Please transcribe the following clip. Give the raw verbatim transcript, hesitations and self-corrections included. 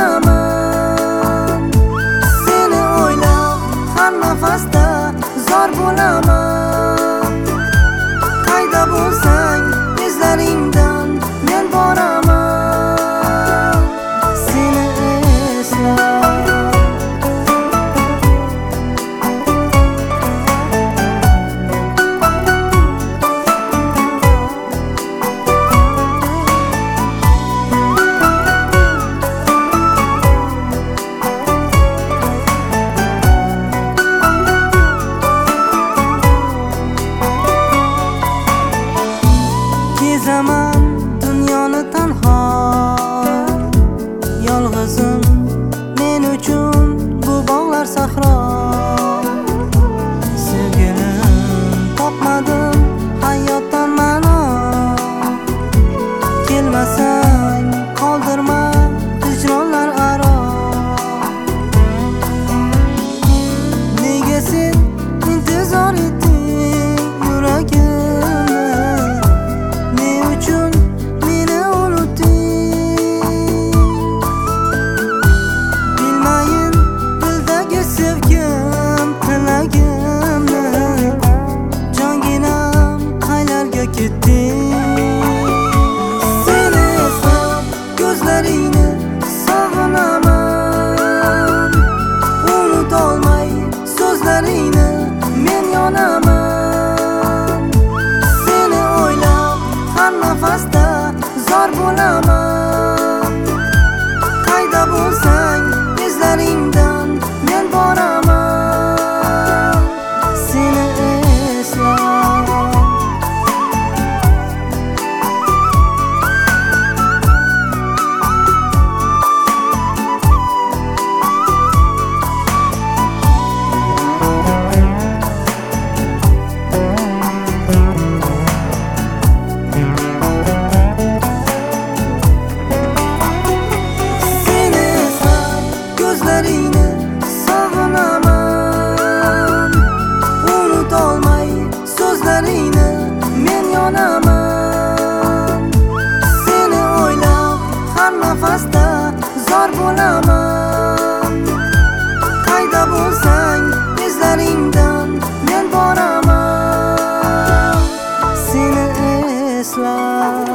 bo'laman. Seni o'ylab har nafasda zor bo'laman. Qayda bo'lsang izlaringdan men boraman. Seni eslab gezaman dunyoni tanho, yolg'izim men uchun bu bog'lar sahro. Sevgilim topmadim hayotdan ma'no, kelmasang qoldirma hijronlar aro. Nega sen intizor etding yuragimni, ne uchun meni unutding? Bilmayin dildagi sevgim tilagimni, jonginam qaylarga ketding? Seni eslab ko'zlaringni sog'inaman, unutolmay so'zlaringni men yonaman. Seni o'ylab har nafasda zor bo'laman. Qayda bo'lsang izlaringdan men boraman. Seni eslab ko'zlaringni sog'inaman, unutolmay so'zlaringni men yonaman. Seni o'ylab har nafasda zor bo'laman. Qayda bo'lsang izlaringdan men boraman. Seni eslab